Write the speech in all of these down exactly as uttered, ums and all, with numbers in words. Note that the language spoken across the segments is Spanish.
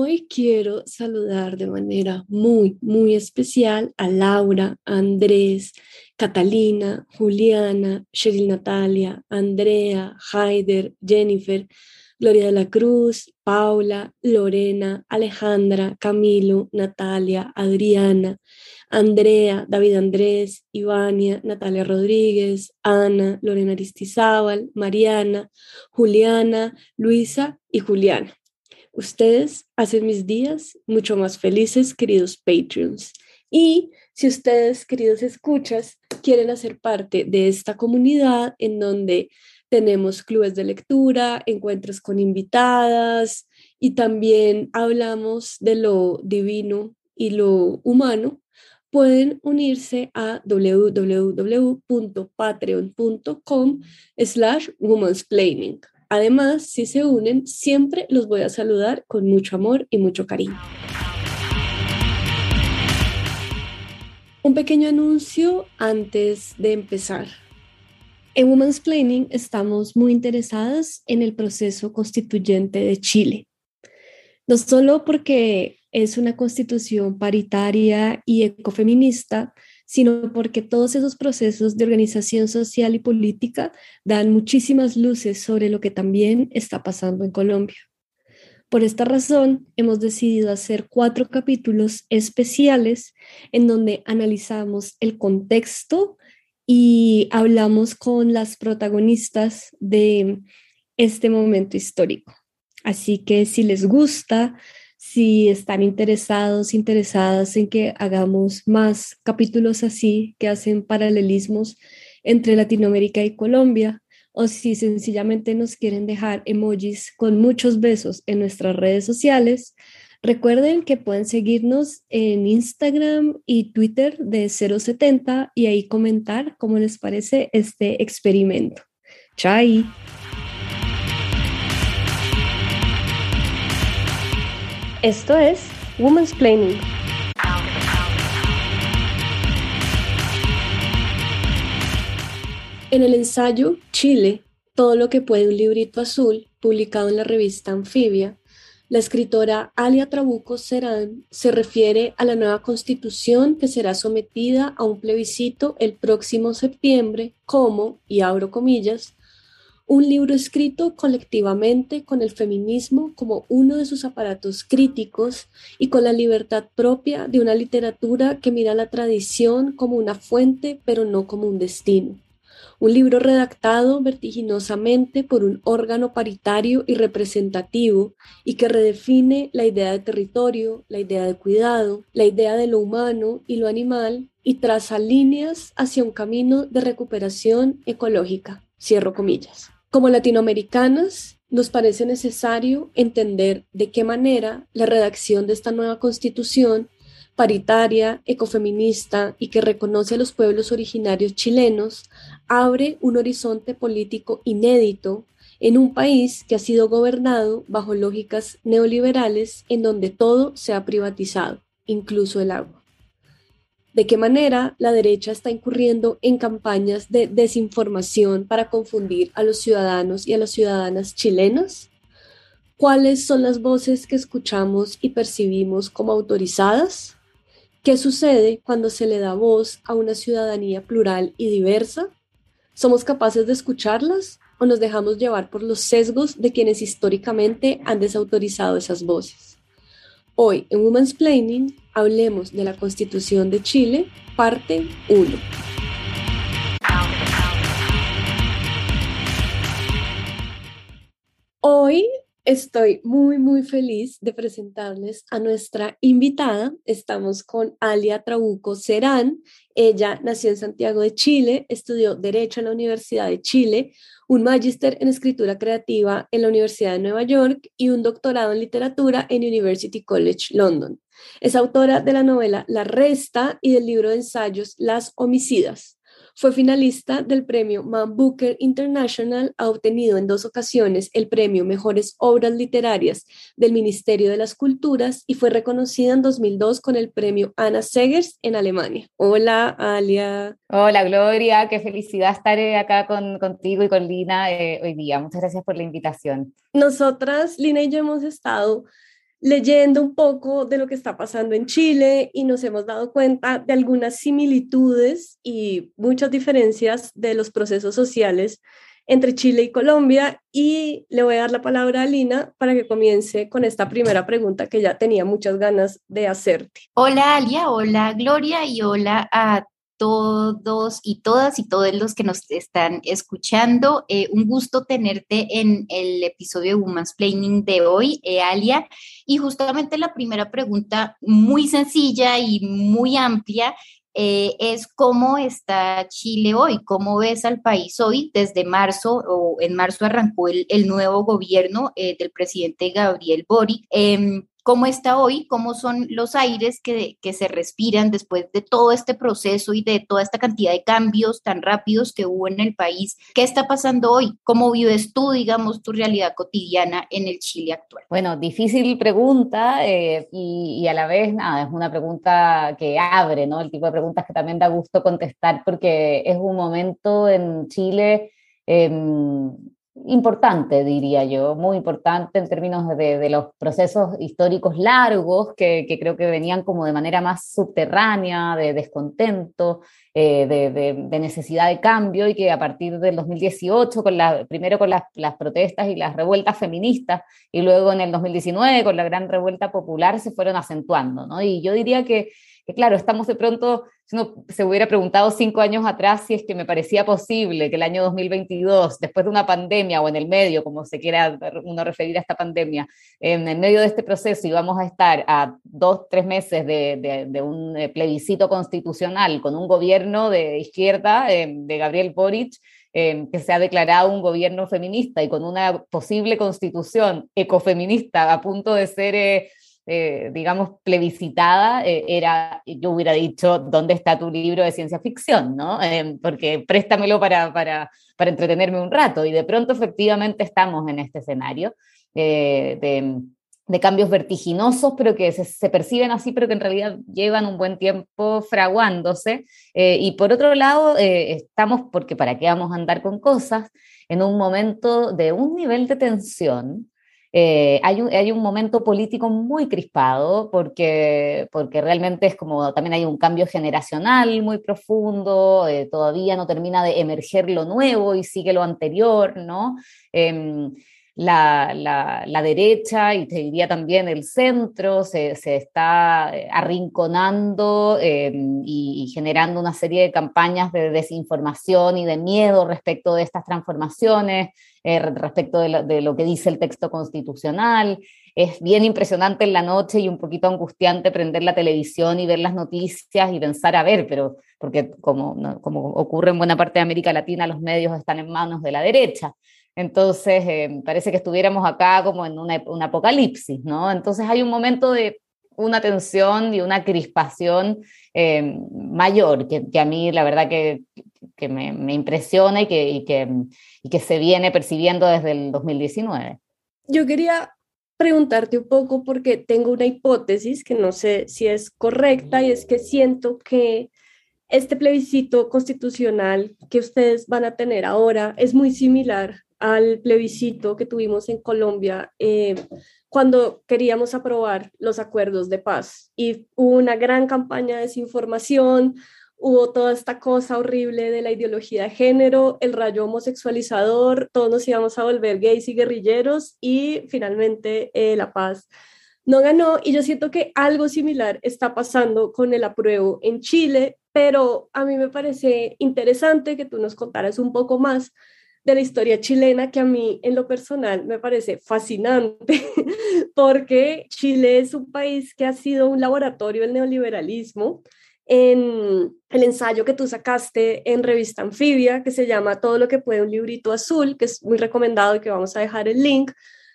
hoy quiero saludar de manera muy, muy especial a Laura, a Andrés, Catalina, Juliana, Cheryl Natalia, Andrea, Haider, Jennifer, Gloria de la Cruz, Paula, Lorena, Alejandra, Camilo, Natalia, Adriana, Andrea, David Andrés, Ivania, Natalia Rodríguez, Ana, Lorena Aristizábal, Mariana, Juliana, Luisa y Juliana. Ustedes hacen mis días mucho más felices, queridos Patreons. Y si ustedes, queridos escuchas, quieren hacer parte de esta comunidad en donde tenemos clubes de lectura, encuentros con invitadas y también hablamos de lo divino y lo humano, pueden unirse a www.patreon.com slash womansplaining. Además, si se unen, siempre los voy a saludar con mucho amor y mucho cariño. Un pequeño anuncio antes de empezar. En Womansplaining estamos muy interesadas en el proceso constituyente de Chile. No solo porque es una constitución paritaria y ecofeminista, sino porque todos esos procesos de organización social y política dan muchísimas luces sobre lo que también está pasando en Colombia. Por esta razón, hemos decidido hacer cuatro capítulos especiales en donde analizamos el contexto y hablamos con las protagonistas de este momento histórico. Así que si les gusta, si están interesados, interesadas en que hagamos más capítulos así, que hacen paralelismos entre Latinoamérica y Colombia, o si sencillamente nos quieren dejar emojis con muchos besos en nuestras redes sociales, recuerden que pueden seguirnos en Instagram y Twitter de cero setenta y ahí comentar cómo les parece este experimento. ¡Chai! Esto es Womansplaining. En el ensayo Chile, todo lo que puede un librito azul, publicado en la revista Anfibia, la escritora Alia Trabuco Serán se refiere a la nueva constitución que será sometida a un plebiscito el próximo septiembre como, y abro comillas, un libro escrito colectivamente con el feminismo como uno de sus aparatos críticos y con la libertad propia de una literatura que mira la tradición como una fuente pero no como un destino. Un libro redactado vertiginosamente por un órgano paritario y representativo y que redefine la idea de territorio, la idea de cuidado, la idea de lo humano y lo animal y traza líneas hacia un camino de recuperación ecológica. Cierro comillas. Como latinoamericanas, nos parece necesario entender de qué manera la redacción de esta nueva constitución paritaria, ecofeminista y que reconoce a los pueblos originarios chilenos, abre un horizonte político inédito en un país que ha sido gobernado bajo lógicas neoliberales en donde todo se ha privatizado, incluso el agua. ¿De qué manera la derecha está incurriendo en campañas de desinformación para confundir a los ciudadanos y a las ciudadanas chilenas? ¿Cuáles son las voces que escuchamos y percibimos como autorizadas? ¿Qué sucede cuando se le da voz a una ciudadanía plural y diversa? ¿Somos capaces de escucharlas o nos dejamos llevar por los sesgos de quienes históricamente han desautorizado esas voces? Hoy en Womansplaining hablemos de la Constitución de Chile, parte uno. Hoy estoy muy, muy feliz de presentarles a nuestra invitada. Estamos con Alia Trabuco Serán. Ella nació en Santiago de Chile, estudió Derecho en la Universidad de Chile, un magíster en Escritura Creativa en la Universidad de Nueva York y un doctorado en Literatura en University College London. Es autora de la novela La Resta y del libro de ensayos Las Homicidas. Fue finalista del premio Man Booker International, ha obtenido en dos ocasiones el premio Mejores Obras Literarias del Ministerio de las Culturas y fue reconocida en dos mil dos con el premio Anna Segers en Alemania. Hola, Alia. Hola, Gloria, qué felicidad estar acá con, contigo y con Lina eh, hoy día. Muchas gracias por la invitación. Nosotras, Lina y yo, hemos estado leyendo un poco de lo que está pasando en Chile y nos hemos dado cuenta de algunas similitudes y muchas diferencias de los procesos sociales entre Chile y Colombia. Y le voy a dar la palabra a Lina para que comience con esta primera pregunta que ya tenía muchas ganas de hacerte. Hola Alia, hola Gloria y hola a todos y todas y todos los que nos están escuchando. Eh, un gusto tenerte en el episodio de Women's Planning de hoy, eh, Alia. Y justamente la primera pregunta, muy sencilla y muy amplia, eh, es ¿cómo está Chile hoy? ¿Cómo ves al país hoy? Desde marzo, o en marzo arrancó el, el nuevo gobierno eh, del presidente Gabriel Boric. Eh, ¿Cómo está hoy? ¿Cómo son los aires que, que se respiran después de todo este proceso y de toda esta cantidad de cambios tan rápidos que hubo en el país? ¿Qué está pasando hoy? ¿Cómo vives tú, digamos, tu realidad cotidiana en el Chile actual? Bueno, difícil pregunta eh, y, y a la vez, nada, es una pregunta que abre, ¿no? El tipo de preguntas que también da gusto contestar porque es un momento en Chile eh, importante, diría yo, muy importante en términos de, de los procesos históricos largos que, que creo que venían como de manera más subterránea, de descontento, eh, de, de, de necesidad de cambio, y que a partir del dos mil dieciocho, con la, primero con las, las protestas y las revueltas feministas, y luego en el dos mil diecinueve con la gran revuelta popular, se fueron acentuando, ¿no? Y yo diría que, que claro, estamos de pronto, si uno se hubiera preguntado cinco años atrás si es que me parecía posible que el año dos mil veintidós, después de una pandemia o en el medio, como se quiera uno referir a esta pandemia, en el medio de este proceso íbamos a estar a dos, tres meses de, de, de un plebiscito constitucional con un gobierno de izquierda, eh, de Gabriel Boric, eh, que se ha declarado un gobierno feminista y con una posible constitución ecofeminista a punto de ser... Eh, Eh, digamos, plebiscitada, eh, era, yo hubiera dicho, ¿dónde está tu libro de ciencia ficción? ¿No? Eh, porque préstamelo para, para, para entretenerme un rato. Y de pronto, efectivamente, estamos en este escenario eh, de, de cambios vertiginosos, pero que se, se perciben así, pero que en realidad llevan un buen tiempo fraguándose. Eh, y por otro lado, eh, estamos, porque para qué vamos a andar con cosas, en un momento de un nivel de tensión. Eh, hay, un, hay un momento político muy crispado porque, porque realmente es como, también hay un cambio generacional muy profundo, eh, todavía no termina de emerger lo nuevo y sigue lo anterior, ¿no? Eh, la, la, la derecha y te diría también el centro se, se está arrinconando eh, y, y generando una serie de campañas de desinformación y de miedo respecto de estas transformaciones, eh, respecto de lo, de lo que dice el texto constitucional. Es bien impresionante en la noche y un poquito angustiante prender la televisión y ver las noticias y pensar, a ver, pero porque como, ¿no? como ocurre en buena parte de América Latina, los medios están en manos de la derecha. Entonces, eh, parece que estuviéramos acá como en una, un apocalipsis, ¿no? Entonces hay un momento de una tensión y una crispación eh, mayor, que, que a mí la verdad que, que me, me impresiona y que, y, que, y que se viene percibiendo desde el dos mil diecinueve. Yo quería preguntarte un poco porque tengo una hipótesis que no sé si es correcta, y es que siento que este plebiscito constitucional que ustedes van a tener ahora es muy similar al plebiscito que tuvimos en Colombia eh, cuando queríamos aprobar los acuerdos de paz. Y hubo una gran campaña de desinformación, hubo toda esta cosa horrible de la ideología de género, el rayo homosexualizador, todos nos íbamos a volver gays y guerrilleros, y finalmente eh, la paz no ganó. Y yo siento que algo similar está pasando con el apruebo en Chile, pero a mí me parece interesante que tú nos contaras un poco más de la historia chilena, que a mí en lo personal me parece fascinante, porque Chile es un país que ha sido un laboratorio del neoliberalismo. En el ensayo que tú sacaste en Revista Anfibia, que se llama Todo lo que puede un librito azul, que es muy recomendado y que vamos a dejar el link,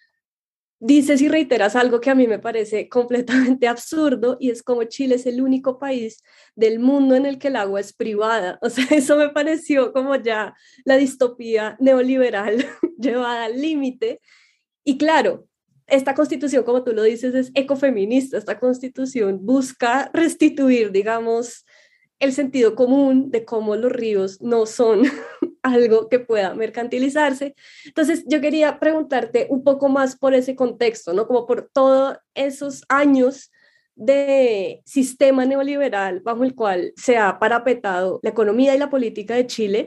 dices y reiteras algo que a mí me parece completamente absurdo, y es como Chile es el único país del mundo en el que el agua es privada. O sea, eso me pareció como ya la distopía neoliberal llevada al límite. Y claro, esta constitución, como tú lo dices, es ecofeminista. Esta constitución busca restituir, digamos, el sentido común de cómo los ríos no son algo que pueda mercantilizarse. Entonces, yo quería preguntarte un poco más por ese contexto, ¿no? Como por todos esos años de sistema neoliberal bajo el cual se ha parapetado la economía y la política de Chile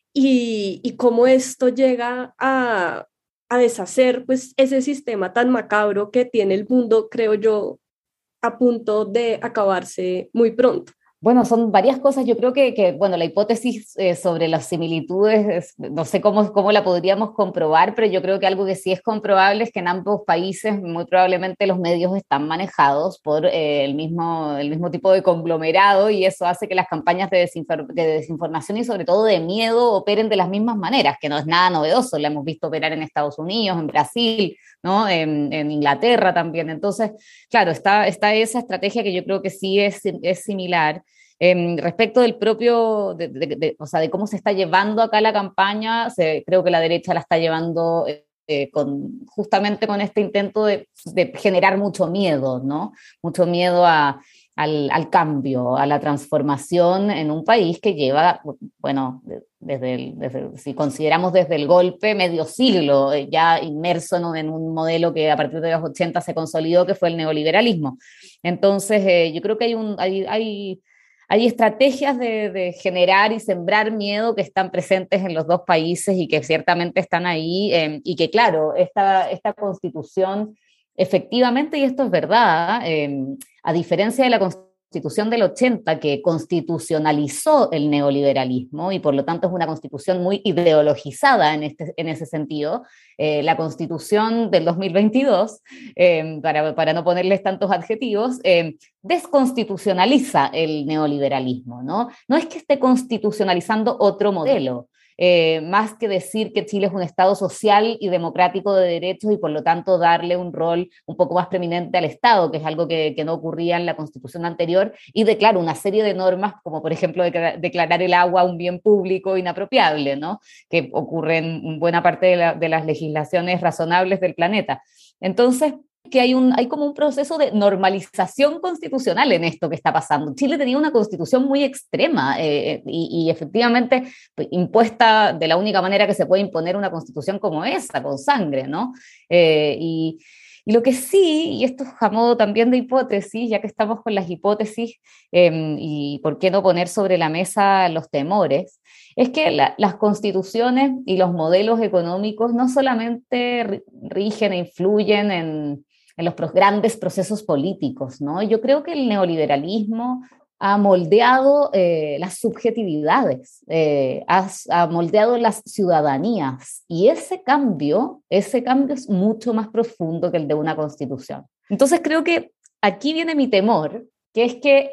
y, y cómo esto llega a, a deshacer pues ese sistema tan macabro que tiene el mundo, creo yo, a punto de acabarse muy pronto. Bueno, son varias cosas. Yo creo que, que bueno, la hipótesis eh, sobre las similitudes, es, no sé cómo, cómo la podríamos comprobar, pero yo creo que algo que sí es comprobable es que en ambos países muy probablemente los medios están manejados por eh, el, mismo, el mismo tipo de conglomerado, y eso hace que las campañas de, desinfor de desinformación y sobre todo de miedo operen de las mismas maneras, que no es nada novedoso. La hemos visto operar en Estados Unidos, en Brasil, ¿no? en, en Inglaterra también. Entonces, claro, está, está esa estrategia que yo creo que sí es, es similar. Eh, respecto del propio, de, de, de, o sea, de cómo se está llevando acá la campaña, se, creo que la derecha la está llevando eh, con, justamente con este intento de, de generar mucho miedo, ¿no? Mucho miedo a, al, al cambio, a la transformación en un país que lleva, bueno, desde, el, desde si consideramos desde el golpe, medio siglo ya inmerso en un, en un modelo que a partir de los ochenta se consolidó, que fue el neoliberalismo. Entonces, eh, yo creo que hay un... Hay, hay, Hay estrategias de, de generar y sembrar miedo que están presentes en los dos países y que ciertamente están ahí, eh, y que claro, esta, esta constitución efectivamente, y esto es verdad, eh, a diferencia de la constitución del ochenta, que constitucionalizó el neoliberalismo y por lo tanto es una constitución muy ideologizada en, este, en ese sentido, eh, la constitución del dos mil veintidós, eh, para, para no ponerles tantos adjetivos, eh, desconstitucionaliza el neoliberalismo, ¿no? No es que esté constitucionalizando otro modelo, eh, más que decir que Chile es un Estado social y democrático de derechos y por lo tanto darle un rol un poco más preeminente al Estado, que es algo que, que no ocurría en la Constitución anterior, y declara una serie de normas, como por ejemplo declarar el agua un bien público inapropiable, ¿no? Que ocurre en buena parte de, la, de las legislaciones razonables del planeta. Entonces, que hay, un, hay como un proceso de normalización constitucional en esto que está pasando. Chile tenía una constitución muy extrema eh, y, y efectivamente pues, impuesta de la única manera que se puede imponer una constitución como esa, con sangre, ¿no? Eh, y, y lo que sí, y esto es a modo también de hipótesis, ya que estamos con las hipótesis, eh, y por qué no poner sobre la mesa los temores, es que la, las constituciones y los modelos económicos no solamente rigen e influyen en en los grandes procesos políticos, ¿no? Yo creo que el neoliberalismo ha moldeado eh, las subjetividades, eh, ha, ha moldeado las ciudadanías, y ese cambio, ese cambio es mucho más profundo que el de una constitución. Entonces creo que aquí viene mi temor, que es que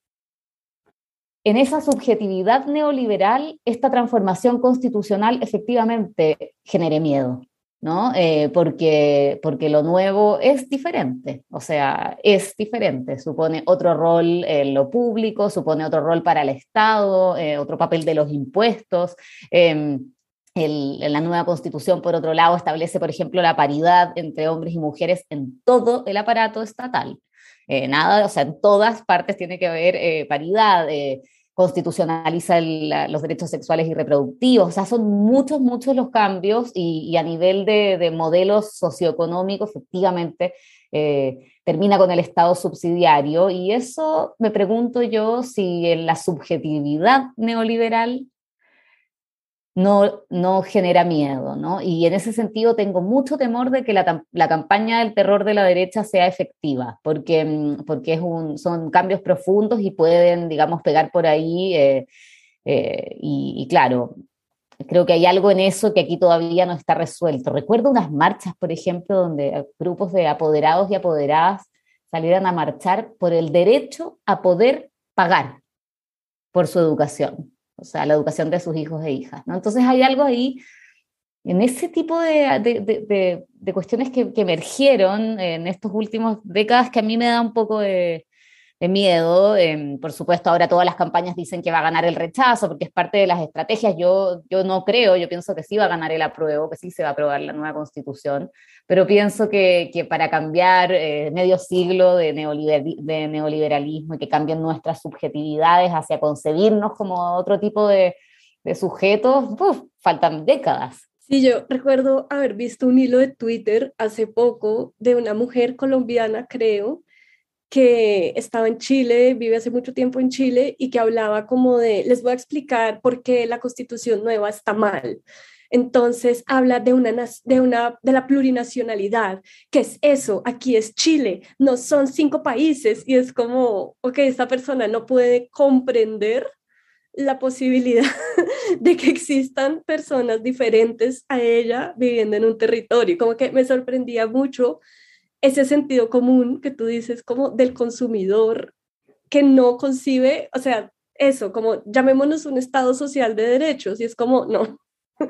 en esa subjetividad neoliberal, esta transformación constitucional efectivamente genere miedo, ¿no? Eh, porque, porque lo nuevo es diferente, o sea, es diferente, supone otro rol en lo público, supone otro rol para el Estado, eh, otro papel de los impuestos. Eh, el, la nueva Constitución, por otro lado, establece, por ejemplo, la paridad entre hombres y mujeres en todo el aparato estatal. Eh, nada, o sea, en todas partes tiene que haber eh, paridad, eh, constitucionaliza el, la, los derechos sexuales y reproductivos, o sea, son muchos, muchos los cambios y, y a nivel de, de modelos socioeconómicos, efectivamente, eh, termina con el Estado subsidiario, y eso me pregunto yo si en la subjetividad neoliberal no, no genera miedo, ¿no? Y en ese sentido tengo mucho temor de que la, la campaña del terror de la derecha sea efectiva, porque, porque es un, son cambios profundos y pueden, digamos, pegar por ahí, eh, eh, y, y claro, creo que hay algo en eso que aquí todavía no está resuelto. Recuerdo unas marchas, por ejemplo, donde grupos de apoderados y apoderadas salieran a marchar por el derecho a poder pagar por su educación, o sea, la educación de sus hijos e hijas, ¿no? Entonces hay algo ahí, en ese tipo de, de, de, de, de cuestiones que, que emergieron en estos últimos décadas, que a mí me da un poco de, miedo. Eh, por supuesto, ahora todas las campañas dicen que va a ganar el rechazo, porque es parte de las estrategias. Yo, yo no creo, yo pienso que sí va a ganar el apruebo, que sí se va a aprobar la nueva constitución, pero pienso que, que para cambiar eh, medio siglo de, neoliber, de neoliberalismo y que cambien nuestras subjetividades hacia concebirnos como otro tipo de, de sujetos, uf, faltan décadas. Sí, yo recuerdo haber visto un hilo de Twitter hace poco de una mujer colombiana, creo, que estaba en Chile, vive hace mucho tiempo en Chile y que hablaba como de, les voy a explicar por qué la constitución nueva está mal. Entonces habla de una, de una, de la plurinacionalidad, que es eso, aquí es Chile, no son cinco países y es como, ok, esta persona no puede comprender la posibilidad de que existan personas diferentes a ella viviendo en un territorio. Como que me sorprendía mucho ese sentido común que tú dices como del consumidor que no concibe, o sea, eso, como llamémonos un Estado social de derechos, y es como, no,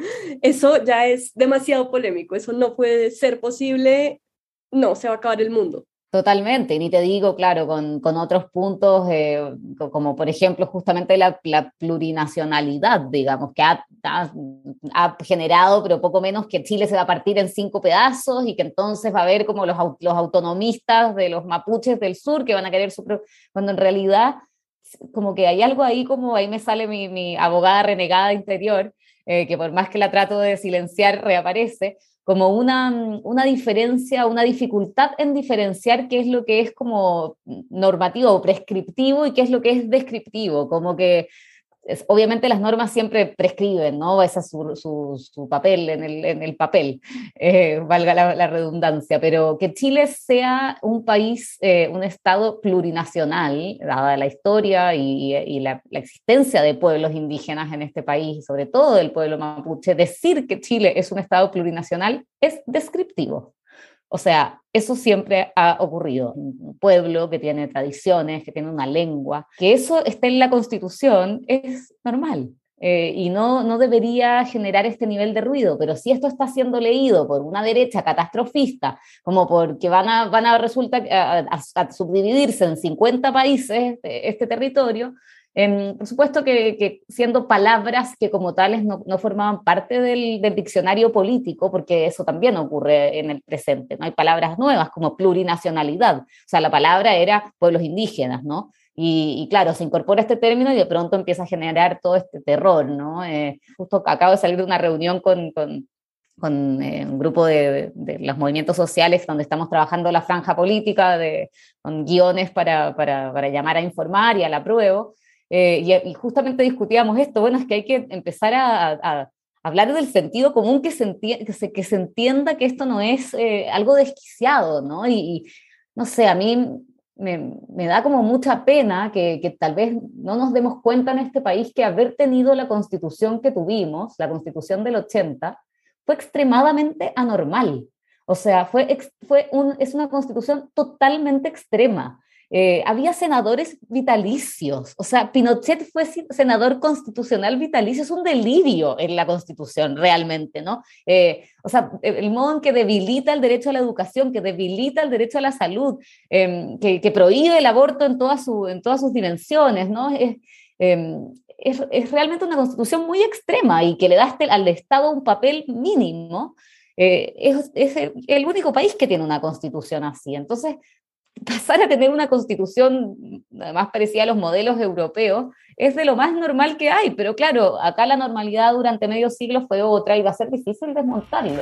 eso ya es demasiado polémico, eso no puede ser posible, no, se va a acabar el mundo. Totalmente, y ni te digo, claro, con, con otros puntos, eh, como por ejemplo justamente la, la plurinacionalidad, digamos, que ha, ha, ha generado, pero poco menos, que Chile se va a partir en cinco pedazos y que entonces va a haber como los, los autonomistas de los mapuches del sur que van a querer su... Cuando en realidad, como que hay algo ahí, como ahí me sale mi, mi abogada renegada interior, eh, que por más que la trato de silenciar, reaparece, como una, una diferencia, una dificultad en diferenciar qué es lo que es como normativo o prescriptivo y qué es lo que es descriptivo, como que es, obviamente las normas siempre prescriben, ¿no? Ese es su, su, su papel en el, en el papel, eh, valga la, la redundancia, pero que Chile sea un país, eh, un estado plurinacional, dada la historia y, y la, la existencia de pueblos indígenas en este país, sobre todo del pueblo mapuche, decir que Chile es un estado plurinacional es descriptivo. O sea, eso siempre ha ocurrido. Un pueblo que tiene tradiciones, que tiene una lengua, que eso esté en la Constitución es normal. Eh, y no, no debería generar este nivel de ruido, pero si esto está siendo leído por una derecha catastrofista, como porque van a, van a resulta a, a, a subdividirse en cincuenta países este, este territorio, Eh, por supuesto que, que siendo palabras que como tales no, no formaban parte del, del diccionario político, porque eso también ocurre en el presente, ¿no? Hay palabras nuevas como plurinacionalidad, o sea, la palabra era pueblos indígenas, ¿no? Y, y claro, se incorpora este término y de pronto empieza a generar todo este terror, ¿no? Eh, justo acabo de salir de una reunión con... con con eh, un grupo de, de, de los movimientos sociales donde estamos trabajando la franja política, de, con guiones para, para, para llamar a informar y al apruebo. Eh, y, y justamente discutíamos esto, bueno, es que hay que empezar a, a, a hablar del sentido común, que se, entienda, que se, que se entienda que esto no es eh, algo desquiciado, ¿no? Y, y no sé, a mí me, me da como mucha pena que, que tal vez no nos demos cuenta en este país que haber tenido la constitución que tuvimos, la constitución del ochenta, fue extremadamente anormal. O sea, fue, fue un, es una constitución totalmente extrema. Eh, había senadores vitalicios, o sea, Pinochet fue senador constitucional vitalicio, es un delirio en la Constitución realmente, ¿no? Eh, o sea, el modo en que debilita el derecho a la educación, que debilita el derecho a la salud, eh, que, que prohíbe el aborto en, toda su, en todas sus dimensiones, ¿no? Es, eh, es, es realmente una Constitución muy extrema y que le da al Estado un papel mínimo. Eh, es, es el, el único país que tiene una Constitución así, entonces pasar a tener una constitución más parecida a los modelos europeos es de lo más normal que hay, pero claro, acá la normalidad durante medio siglo fue otra y va a ser difícil desmontarlo.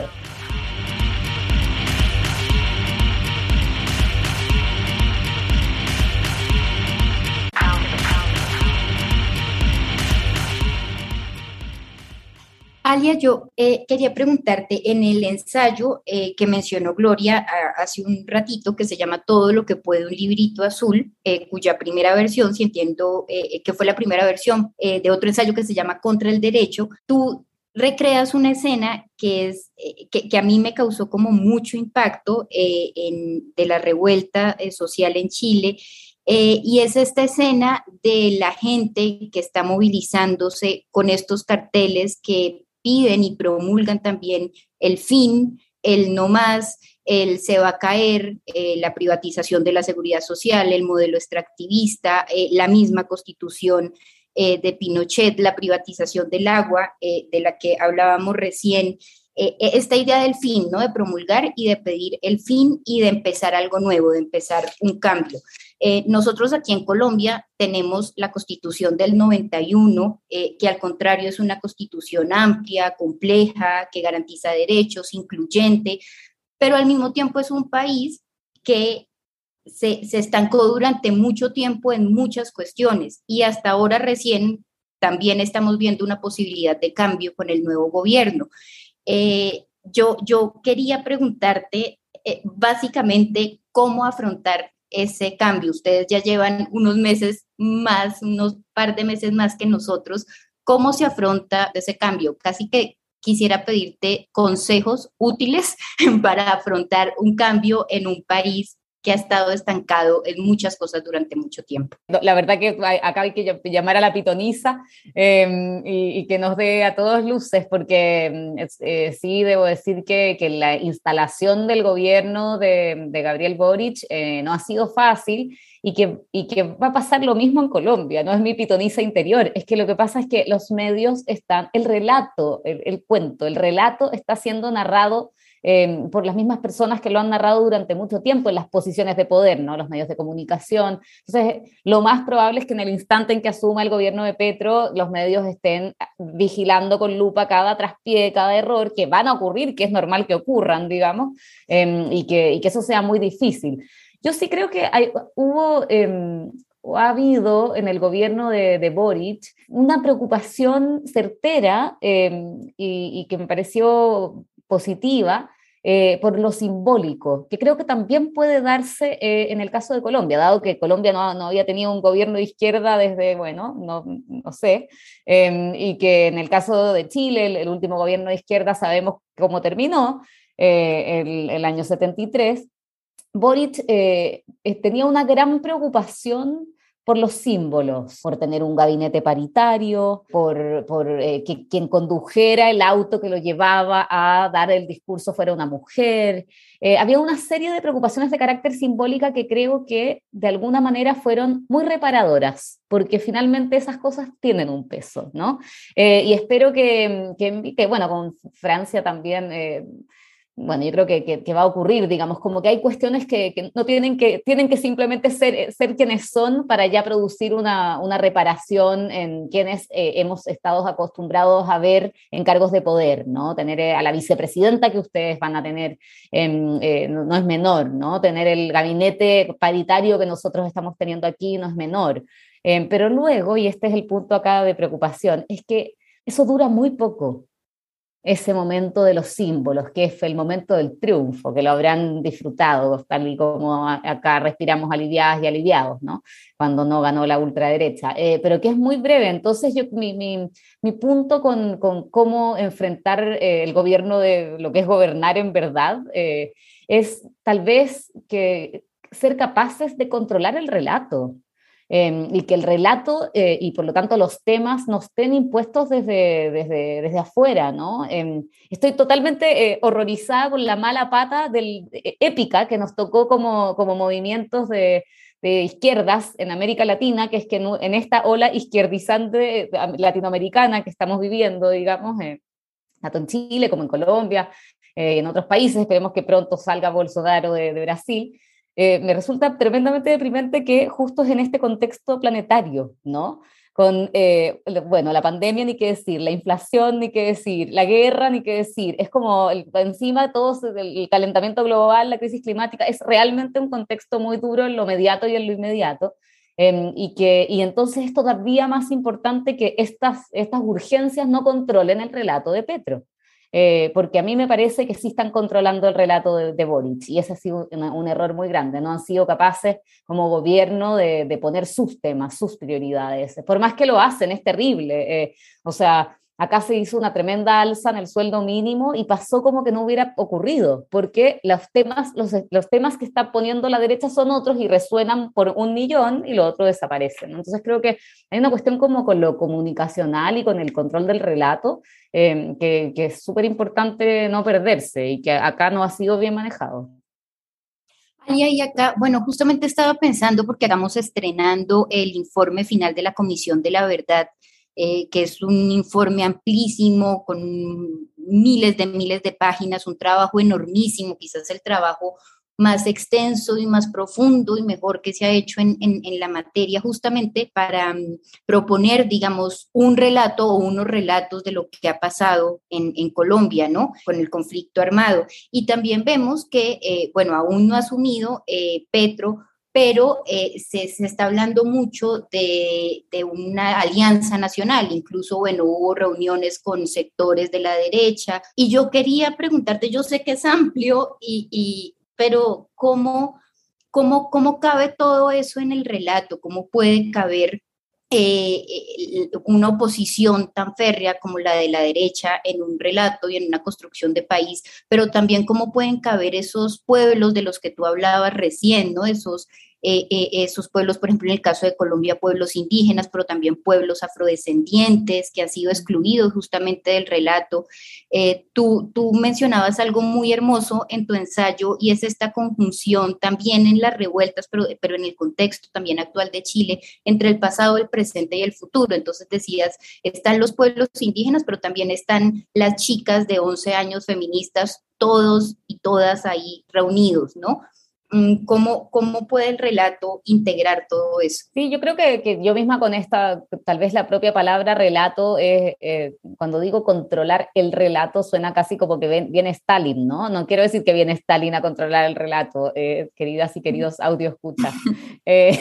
Alia, yo eh, quería preguntarte en el ensayo eh, que mencionó Gloria a, hace un ratito, que se llama Todo lo que puede un librito azul, eh, cuya primera versión, si entiendo eh, que fue la primera versión eh, de otro ensayo que se llama Contra el Derecho, tú recreas una escena que, es, eh, que, que a mí me causó como mucho impacto eh, en, de la revuelta eh, social en Chile. Eh, y es esta escena de la gente que está movilizándose con estos carteles que piden y promulgan también el fin, el no más, el se va a caer, eh, la privatización de la seguridad social, el modelo extractivista, eh, la misma constitución eh, de Pinochet, la privatización del agua, eh, de la que hablábamos recién, eh, esta idea del fin, ¿no? De promulgar y de pedir el fin y de empezar algo nuevo, de empezar un cambio. Eh, nosotros aquí en Colombia tenemos la Constitución del noventa y uno, eh, que al contrario es una constitución amplia, compleja, que garantiza derechos, incluyente, pero al mismo tiempo es un país que se, se estancó durante mucho tiempo en muchas cuestiones y hasta ahora recién también estamos viendo una posibilidad de cambio con el nuevo gobierno. Eh, yo, yo quería preguntarte eh, básicamente cómo afrontar ese cambio. Ustedes ya llevan unos meses más, unos par de meses más que nosotros. ¿Cómo se afronta ese cambio? Casi que quisiera pedirte consejos útiles para afrontar un cambio en un país que ha estado estancado en muchas cosas durante mucho tiempo. La verdad que acá hay que llamar a la pitonisa eh, y, y que nos dé a todos luces, porque eh, sí debo decir que, que la instalación del gobierno de, de Gabriel Boric eh, no ha sido fácil y que, y que va a pasar lo mismo en Colombia. No es mi pitonisa interior, es que lo que pasa es que los medios están, el relato, el, el cuento, el relato está siendo narrado Eh, por las mismas personas que lo han narrado durante mucho tiempo en las posiciones de poder, ¿no? Los medios de comunicación. Entonces, lo más probable es que en el instante en que asuma el gobierno de Petro, los medios estén vigilando con lupa cada traspié, cada error, que van a ocurrir, que es normal que ocurran, digamos, eh, y, que, y que eso sea muy difícil. Yo sí creo que hay, hubo... Eh, o ha habido en el gobierno de, de Boric una preocupación certera eh, y, y que me pareció positiva eh, por lo simbólico, que creo que también puede darse eh, en el caso de Colombia, dado que Colombia no, no había tenido un gobierno de izquierda desde, bueno, no, no sé, eh, y que en el caso de Chile, el, el último gobierno de izquierda, sabemos cómo terminó, eh, el, el año setenta y tres. Boric eh, tenía una gran preocupación por los símbolos, por tener un gabinete paritario, por, por eh, que quien condujera el auto que lo llevaba a dar el discurso fuera una mujer. Eh, había una serie de preocupaciones de carácter simbólica que creo que de alguna manera fueron muy reparadoras, porque finalmente esas cosas tienen un peso, ¿no? Eh, y espero que, que, que, bueno, con Francia también... Eh, Bueno, yo creo que, que, que va a ocurrir, digamos, como que hay cuestiones que, que no tienen que, tienen que simplemente ser, ser quienes son para ya producir una, una reparación en quienes eh, hemos estado acostumbrados a ver en cargos de poder, ¿no? Tener a la vicepresidenta que ustedes van a tener, eh, eh, no, no es menor, ¿no? Tener el gabinete paritario que nosotros estamos teniendo aquí no es menor. Eh, pero luego, y este es el punto acá de preocupación, es que eso dura muy poco. Ese momento de los símbolos, que es el momento del triunfo, que lo habrán disfrutado, tal y como acá respiramos aliviadas y aliviados, ¿no? Cuando no ganó la ultraderecha, eh, pero que es muy breve. Entonces, yo, mi, mi, mi punto con, con cómo enfrentar eh, el gobierno de lo que es gobernar en verdad eh, es tal vez que ser capaces de controlar el relato. Eh, y que el relato eh, y por lo tanto los temas nos estén impuestos desde, desde, desde afuera, ¿no? Eh, estoy totalmente eh, horrorizada con la mala pata del, eh, épica que nos tocó como, como movimientos de, de izquierdas en América Latina, que es que en, en esta ola izquierdizante latinoamericana que estamos viviendo, digamos, eh, tanto en Chile como en Colombia, eh, en otros países, esperemos que pronto salga Bolsonaro de, de Brasil. Eh, me resulta tremendamente deprimente que justo es en este contexto planetario, ¿no? Con, eh, bueno, la pandemia ni qué decir, la inflación ni qué decir, la guerra ni qué decir, es como el, encima de todo el calentamiento global, la crisis climática, es realmente un contexto muy duro en lo mediato y en lo inmediato, eh, y, que, y entonces es todavía más importante que estas, estas urgencias no controlen el relato de Petro. Eh, porque a mí me parece que sí están controlando el relato de, de Boric, y ese ha sido un, un error muy grande. No han sido capaces como gobierno de, de poner sus temas, sus prioridades. Por más que lo hacen, es terrible. Eh, o sea, acá se hizo una tremenda alza en el sueldo mínimo y pasó como que no hubiera ocurrido, porque los temas, los, los temas que está poniendo la derecha son otros y resuenan por un millón y los otros desaparecen. Entonces creo que hay una cuestión como con lo comunicacional y con el control del relato eh, que, que es súper importante no perderse y que acá no ha sido bien manejado. Y ahí acá, bueno, justamente estaba pensando porque estamos estrenando el informe final de la Comisión de la Verdad, eh, que es un informe amplísimo con miles de miles de páginas, un trabajo enormísimo, quizás el trabajo más extenso y más profundo y mejor que se ha hecho en, en, en la materia, justamente para um, proponer, digamos, un relato o unos relatos de lo que ha pasado en, en Colombia, ¿no? Con el conflicto armado. Y también vemos que, eh, bueno, aún no ha asumido eh, Petro, pero eh, se, se, está hablando mucho de, de, una alianza nacional, incluso, bueno, hubo reuniones con sectores de la derecha, y yo quería preguntarte, yo sé que es amplio, y, y pero ¿cómo, cómo, cómo cabe todo eso en el relato? ¿Cómo puede caber eh, una oposición tan férrea como la de la derecha en un relato y en una construcción de país, pero también cómo pueden caber esos pueblos de los que tú hablabas recién, ¿no? Esos, eh, eh, esos pueblos, por ejemplo, en el caso de Colombia, pueblos indígenas, pero también pueblos afrodescendientes que han sido excluidos justamente del relato. Eh, tú, tú mencionabas algo muy hermoso en tu ensayo y es esta conjunción también en las revueltas, pero, pero en el contexto también actual de Chile, entre el pasado, el presente y el futuro. Entonces decías, están los pueblos indígenas, pero también están las chicas de once años feministas, todos y todas ahí reunidos, ¿no? ¿Cómo, cómo puede el relato integrar todo eso? Sí, yo creo que, que yo misma con esta, tal vez la propia palabra relato, eh, eh, cuando digo controlar el relato, suena casi como que ven, viene Stalin, ¿no? No quiero decir que viene Stalin a controlar el relato, eh, queridas y queridos audio escuchas. Eh,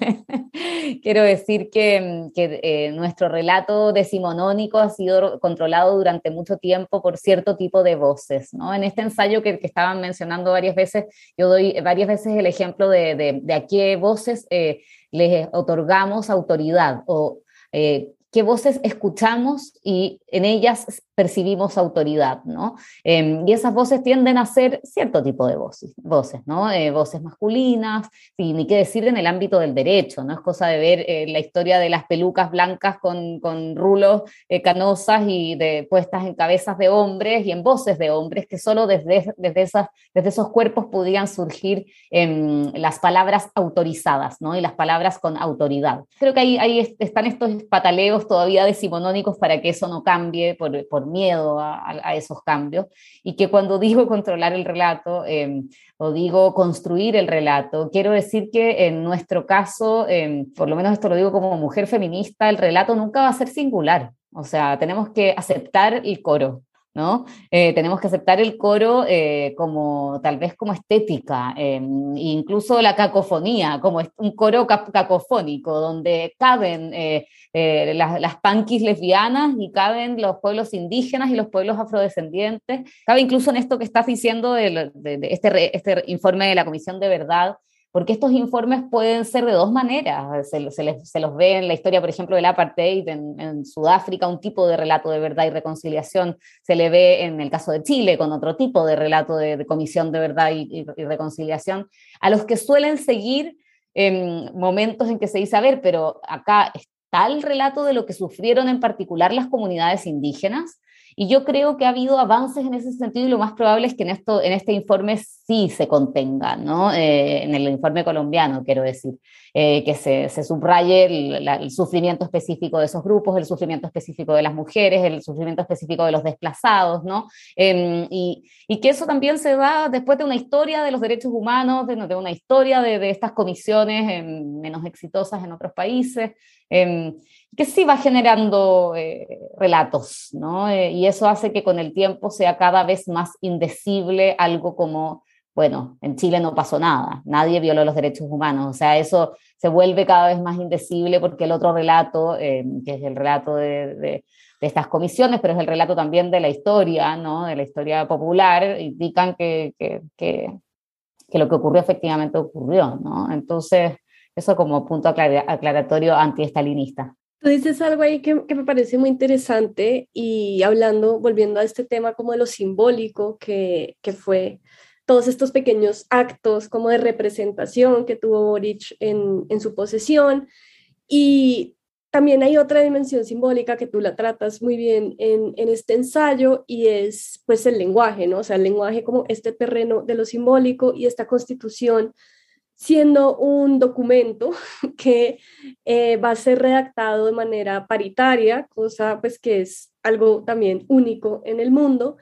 quiero decir que, que eh, nuestro relato decimonónico ha sido controlado durante mucho tiempo por cierto tipo de voces, ¿no? En este ensayo que, que estaban mencionando varias veces, yo doy varias veces el ejemplo de, de, de a qué voces eh, les otorgamos autoridad o eh, qué voces escuchamos y en ellas percibimos autoridad, ¿no? Eh, y esas voces tienden a ser cierto tipo de voces, voces ¿no? Eh, voces masculinas, y ni qué decir en el ámbito del derecho, no es cosa de ver eh, la historia de las pelucas blancas con, con rulos eh, canosas y de, puestas en cabezas de hombres y en voces de hombres, que solo desde, desde, esas, desde esos cuerpos podían surgir eh, las palabras autorizadas, ¿no? Y las palabras con autoridad. Creo que ahí, ahí están estos pataleos todavía decimonónicos para que eso no cambie por, por miedo a, a esos cambios, y que cuando digo controlar el relato eh, o digo construir el relato, quiero decir que en nuestro caso, eh, por lo menos esto lo digo como mujer feminista, el relato nunca va a ser singular, o sea, tenemos que aceptar el coro, ¿no? Eh, tenemos que aceptar el coro eh, como tal vez como estética, eh, incluso la cacofonía, como un coro cacofónico, donde caben eh, eh, las, las punkis lesbianas y caben los pueblos indígenas y los pueblos afrodescendientes, cabe incluso en esto que estás diciendo de, de, de este, este informe de la Comisión de Verdad, porque estos informes pueden ser de dos maneras. Se, se, les, se los ve en la historia, por ejemplo, del apartheid en, en Sudáfrica, un tipo de relato de verdad y reconciliación. Se le ve en el caso de Chile con otro tipo de relato de, de comisión de verdad y, y, y reconciliación, a los que suelen seguir en momentos en que se dice, a ver, pero acá está el relato de lo que sufrieron en particular las comunidades indígenas. Y yo creo que ha habido avances en ese sentido y lo más probable es que en, esto, en este informe sí se contenga, ¿no? Eh, en el informe colombiano, quiero decir, eh, que se, se subraye el, la, el sufrimiento específico de esos grupos, el sufrimiento específico de las mujeres, el sufrimiento específico de los desplazados, ¿no? Eh, y, y que eso también se da después de una historia de los derechos humanos, de, de una historia de, de estas comisiones eh, menos exitosas en otros países, eh, que sí va generando eh, relatos, ¿no? Eh, y eso hace que con el tiempo sea cada vez más indecible algo como, bueno, en Chile no pasó nada, nadie violó los derechos humanos, o sea, eso se vuelve cada vez más indecible porque el otro relato, eh, que es el relato de, de, de estas comisiones, pero es el relato también de la historia, ¿no? De la historia popular, indican que, que, que, que lo que ocurrió efectivamente ocurrió, ¿no? Entonces, eso como punto aclar aclaratorio anti-estalinista. Tú dices algo ahí que, que me parece muy interesante y hablando, volviendo a este tema como de lo simbólico que, que fue todos estos pequeños actos como de representación que tuvo Boric en, en su posesión y también hay otra dimensión simbólica que tú la tratas muy bien en, en este ensayo y es pues el lenguaje, ¿no? O sea, el lenguaje como este terreno de lo simbólico y esta constitución siendo un documento que eh, va a ser redactado de manera paritaria, cosa pues que es algo también único en el mundo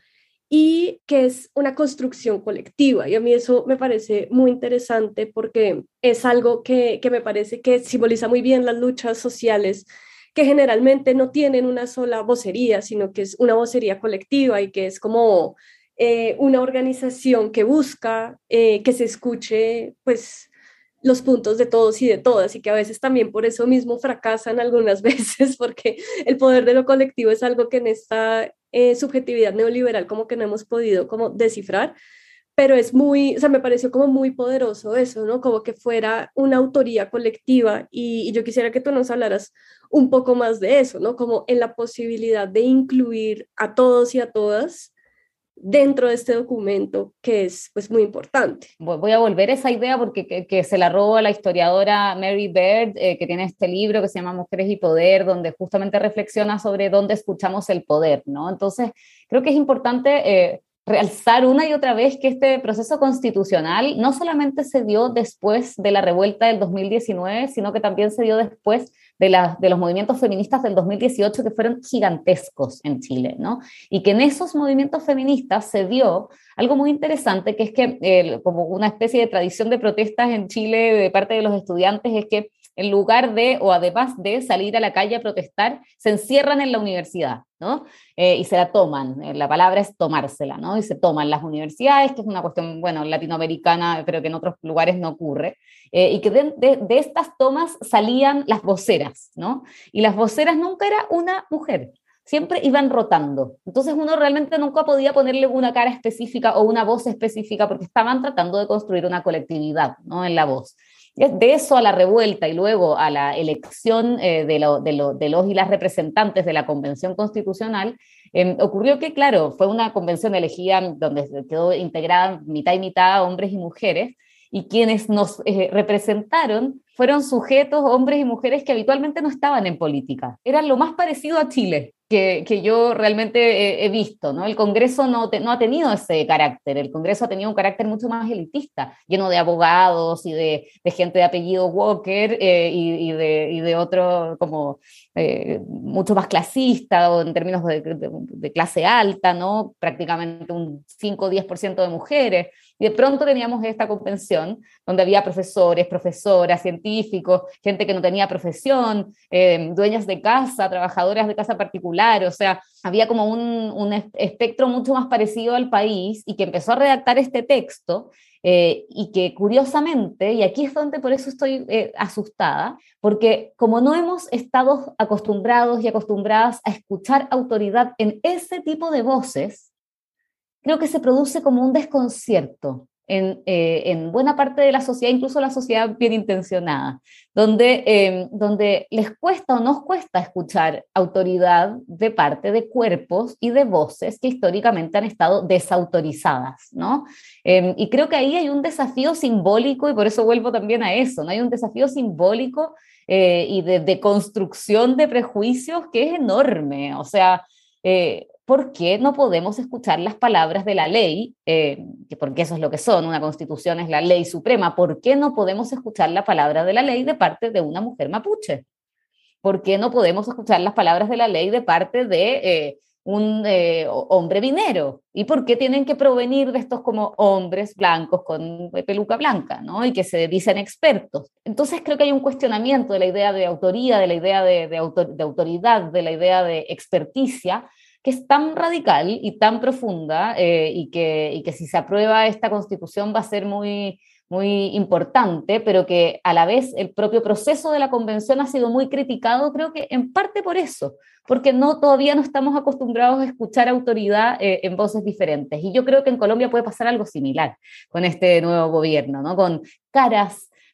y que es una construcción colectiva. Y a mí eso me parece muy interesante porque es algo que, que me parece que simboliza muy bien las luchas sociales que generalmente no tienen una sola vocería, sino que es una vocería colectiva y que es como eh, una organización que busca eh, que se escuche, pues, los puntos de todos y de todas, y que a veces también por eso mismo fracasan algunas veces, porque el poder de lo colectivo es algo que en esta eh, subjetividad neoliberal como que no hemos podido como descifrar, pero es muy, o sea, me pareció como muy poderoso eso, ¿no? Como que fuera una autoría colectiva y, y yo quisiera que tú nos hablaras un poco más de eso, ¿no? Como en la posibilidad de incluir a todos y a todas dentro de este documento que es pues muy importante. Voy a volver a esa idea porque que, que se la robó a la historiadora Mary Beard, eh, que tiene este libro que se llama Mujeres y Poder, donde justamente reflexiona sobre dónde escuchamos el poder, ¿no? Entonces, creo que es importante eh, realzar una y otra vez que este proceso constitucional no solamente se dio después de la revuelta del dos mil diecinueve, sino que también se dio después de, la, de los movimientos feministas del dos mil dieciocho, que fueron gigantescos en Chile, ¿no? Y que en esos movimientos feministas se dio algo muy interesante, que es que eh, como una especie de tradición de protestas en Chile de parte de los estudiantes, es que en lugar de, o además de salir a la calle a protestar, se encierran en la universidad, ¿no? Eh, y se la toman, eh, la palabra es tomársela, ¿no? Y se toman las universidades, que es una cuestión, bueno, latinoamericana, pero que en otros lugares no ocurre, eh, y que de, de, de estas tomas salían las voceras, ¿no? Y las voceras nunca era una mujer, siempre iban rotando. Entonces uno realmente nunca podía ponerle una cara específica o una voz específica porque estaban tratando de construir una colectividad, ¿no? En la voz. De eso a la revuelta y luego a la elección eh, de, lo, de, lo, de los y las representantes de la Convención Constitucional, eh, ocurrió que, claro, fue una convención elegida donde quedó integrada mitad y mitad hombres y mujeres, y quienes nos eh, representaron fueron sujetos, hombres y mujeres que habitualmente no estaban en política. Eran lo más parecido a Chile que, que yo realmente he, he visto, ¿no? El Congreso no, te, no ha tenido ese carácter, el Congreso ha tenido un carácter mucho más elitista, lleno de abogados y de, de gente de apellido Walker eh, y, y, de, y de otro como eh, mucho más clasista o en términos de, de, de clase alta, ¿no? Prácticamente un cinco o diez por ciento de mujeres. Y de pronto teníamos esta convención donde había profesores, profesoras, científicos, gente que no tenía profesión, eh, dueñas de casa, trabajadoras de casa particular, o sea, había como un, un espectro mucho más parecido al país y que empezó a redactar este texto eh, y que curiosamente, y aquí es donde por eso estoy eh, asustada, porque como no hemos estado acostumbrados y acostumbradas a escuchar autoridad en ese tipo de voces, creo que se produce como un desconcierto en, eh, en buena parte de la sociedad, incluso la sociedad bien intencionada, donde, eh, donde les cuesta o nos cuesta escuchar autoridad de parte de cuerpos y de voces que históricamente han estado desautorizadas, ¿no? Eh, y creo que ahí hay un desafío simbólico, y por eso vuelvo también a eso, ¿no? Hay un desafío simbólico eh, y de, de construcción de prejuicios que es enorme, o sea, eh, ¿por qué no podemos escuchar las palabras de la ley? Eh, porque eso es lo que son, una constitución es la ley suprema. ¿Por qué no podemos escuchar la palabra de la ley de parte de una mujer mapuche? ¿Por qué no podemos escuchar las palabras de la ley de parte de eh, un eh, hombre binero? ¿Y por qué tienen que provenir de estos como hombres blancos con peluca blanca, ¿no? Y que se dicen expertos? Entonces creo que hay un cuestionamiento de la idea de autoría, de la idea de, de, autor, de autoridad, de la idea de experticia, que es tan radical y tan profunda eh, y, que, y que si se aprueba esta constitución va a ser muy, muy importante, pero que a la vez el propio proceso de la convención ha sido muy criticado, creo que en parte por eso, porque no, todavía no estamos acostumbrados a escuchar autoridad eh, en voces diferentes. Y yo creo que en Colombia puede pasar algo similar con este nuevo gobierno, ¿no? Con caras,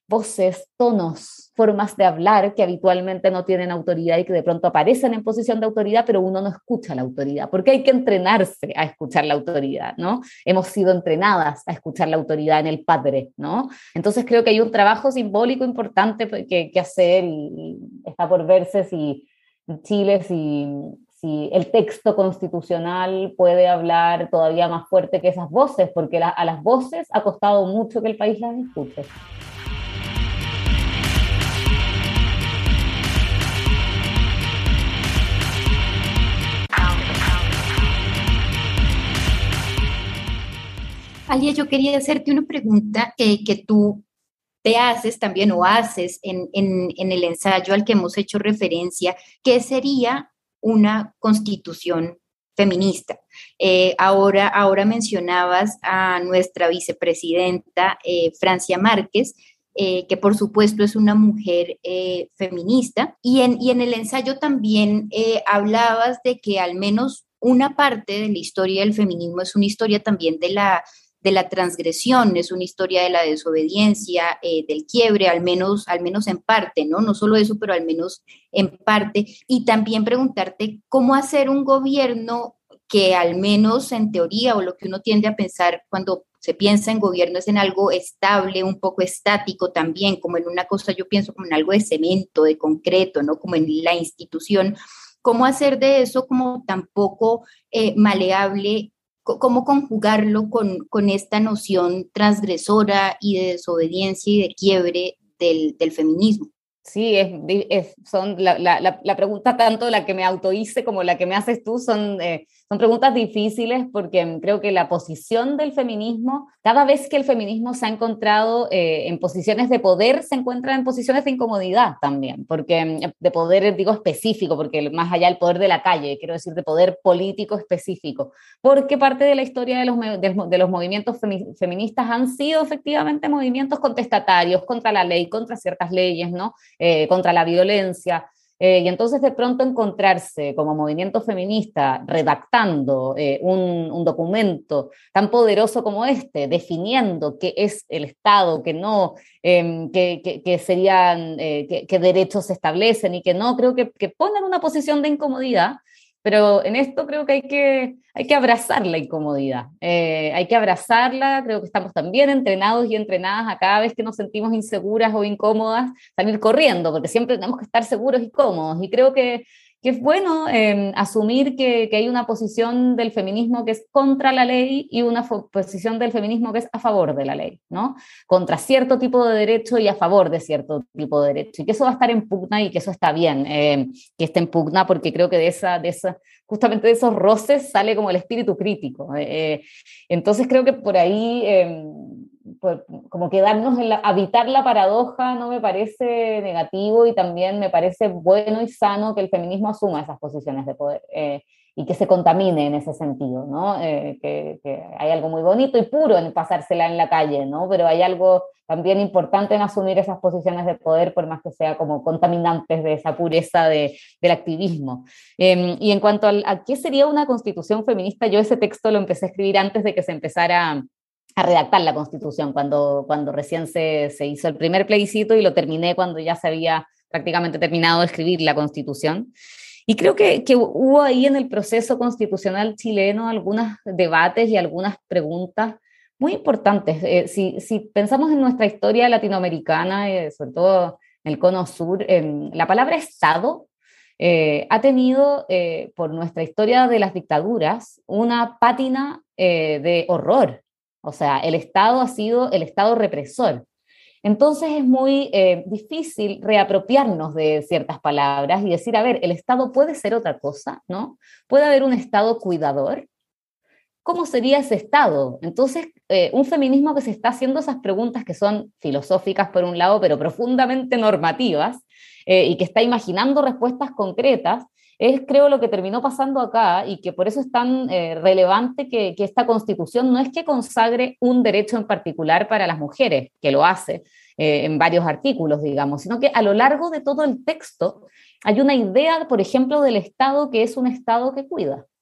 voces, tonos, formas de hablar que habitualmente no tienen autoridad y que de pronto aparecen en posición de autoridad, pero uno no escucha la autoridad, porque hay que entrenarse a escuchar la autoridad, ¿no? Hemos sido entrenadas a escuchar la autoridad en el padre, ¿no? Entonces creo que hay un trabajo simbólico importante que, que hacer y, y está por verse si Chile, si, si el texto constitucional puede hablar todavía más fuerte que esas voces, porque la, a las voces ha costado mucho que el país las escuche. Alia, yo quería hacerte una pregunta que, que tú te haces también o haces en, en, en el ensayo al que hemos hecho referencia, ¿qué sería una constitución feminista? Eh, ahora, ahora mencionabas a nuestra vicepresidenta eh, Francia Márquez, eh, que por supuesto es una mujer eh, feminista, y en, y en el ensayo también eh, hablabas de que al menos una parte de la historia del feminismo es una historia también de la de la transgresión, es una historia de la desobediencia, eh, del quiebre, al menos, al menos en parte, ¿no? No solo eso, pero al menos en parte. Y también preguntarte cómo hacer un gobierno que al menos en teoría, o lo que uno tiende a pensar cuando se piensa en gobierno es en algo estable, un poco estático también, como en una cosa, yo pienso como en algo de cemento, de concreto, ¿no? Como en la institución. ¿Cómo hacer de eso como tan poco eh, maleable? ¿Cómo conjugarlo con, con esta noción transgresora y de desobediencia y de quiebre del, del feminismo? Sí, es, es, son la, la, la pregunta, tanto la que me autohice como la que me haces tú, son, eh, son preguntas difíciles porque creo que la posición del feminismo, cada vez que el feminismo se ha encontrado eh, en posiciones de poder, se encuentra en posiciones de incomodidad también, porque de poder, digo, específico, porque más allá del poder de la calle, quiero decir de poder político específico, porque parte de la historia de los, de, de los movimientos feministas han sido efectivamente movimientos contestatarios contra la ley, contra ciertas leyes, ¿no? Eh, contra la violencia, eh, y entonces de pronto encontrarse como movimiento feminista redactando eh, un, un documento tan poderoso como este, definiendo qué es el Estado, que no, eh, que, que, que serían, eh, que, que derechos se establecen y que no, creo que, que ponen una posición de incomodidad. Pero en esto creo que hay que, hay que abrazar la incomodidad, eh, hay que abrazarla, creo que estamos también entrenados y entrenadas a cada vez que nos sentimos inseguras o incómodas, salir corriendo, porque siempre tenemos que estar seguros y cómodos, y creo que, que es bueno eh, asumir que, que hay una posición del feminismo que es contra la ley y una posición del feminismo que es a favor de la ley, ¿no? Contra cierto tipo de derecho y a favor de cierto tipo de derecho, y que eso va a estar en pugna y que eso está bien, eh, que esté en pugna, porque creo que de esa, de esa, justamente de esos roces sale como el espíritu crítico. Eh, entonces creo que por ahí, eh, por, como quedarnos en la, habitar la paradoja no me parece negativo, y también me parece bueno y sano que el feminismo asuma esas posiciones de poder eh, y que se contamine en ese sentido, ¿no? Eh, que, que hay algo muy bonito y puro en pasársela en la calle, ¿no? Pero hay algo también importante en asumir esas posiciones de poder, por más que sea como contaminantes de esa pureza de, del activismo. Eh, y en cuanto al, a qué sería una constitución feminista, yo ese texto lo empecé a escribir antes de que se empezara a redactar la Constitución, cuando, cuando recién se, se hizo el primer plebiscito, y lo terminé cuando ya se había prácticamente terminado de escribir la Constitución. Y creo que, que hubo ahí en el proceso constitucional chileno algunos debates y algunas preguntas muy importantes. Eh, si, si pensamos en nuestra historia latinoamericana, eh, sobre todo en el cono sur, eh, la palabra Estado eh, ha tenido, eh, por nuestra historia de las dictaduras, una pátina eh, de horror. O sea, el Estado ha sido el Estado represor. Entonces es muy eh, difícil reapropiarnos de ciertas palabras y decir, a ver, el Estado puede ser otra cosa, ¿no? Puede haber un Estado cuidador. ¿Cómo sería ese Estado? Entonces, eh, un feminismo que se está haciendo esas preguntas que son filosóficas por un lado, pero profundamente normativas, eh, y que está imaginando respuestas concretas, es, creo, lo que terminó pasando acá, y que por eso es tan eh, relevante que, que esta Constitución no es que consagre un derecho en particular para las mujeres, que lo hace eh, en varios artículos, digamos, sino que a lo largo de todo el texto hay una idea, por ejemplo, del Estado que es un Estado que cuida.